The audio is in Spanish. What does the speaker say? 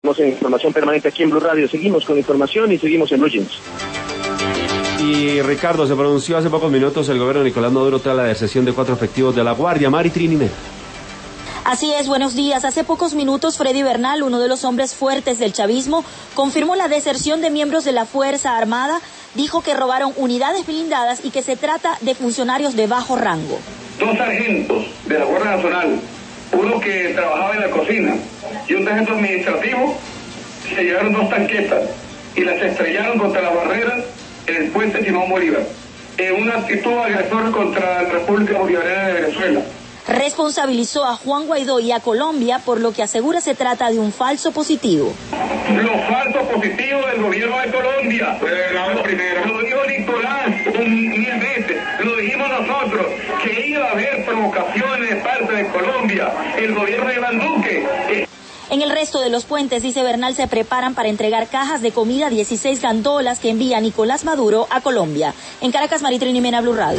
En información permanente aquí en Blue Radio. Seguimos con información y seguimos en Blue Jeans. Y Ricardo, se pronunció hace pocos minutos el gobierno de Nicolás Maduro tras la deserción de 4 efectivos de la Guardia. Mari Trinidad. Así es, buenos días. Hace pocos minutos, Freddy Bernal, uno de los hombres fuertes del chavismo, confirmó la deserción de miembros de la Fuerza Armada, dijo que robaron unidades blindadas y que se trata de funcionarios de bajo rango. 2 sargentos de la Guardia Nacional, uno que trabajaba en la cocina y un sargento administrativo, se llevaron 2 tanquetas y las estrellaron contra las barreras en el puente Simón Bolívar, en una actitud agresora contra la República Bolivariana de Venezuela. Responsabilizó a Juan Guaidó y a Colombia por lo que asegura se trata de un falso positivo. Los falsos positivos del gobierno de Colombia. Lo dijo Nicolás mil veces, lo dijimos nosotros, que iba a haber provocaciones de parte de Colombia. El gobierno de Iván Duque. En el resto de los puentes, dice Bernal, se preparan para entregar cajas de comida a 16 gandolas que envía Nicolás Maduro a Colombia. En Caracas, Mari Trinidad, Blue Radio.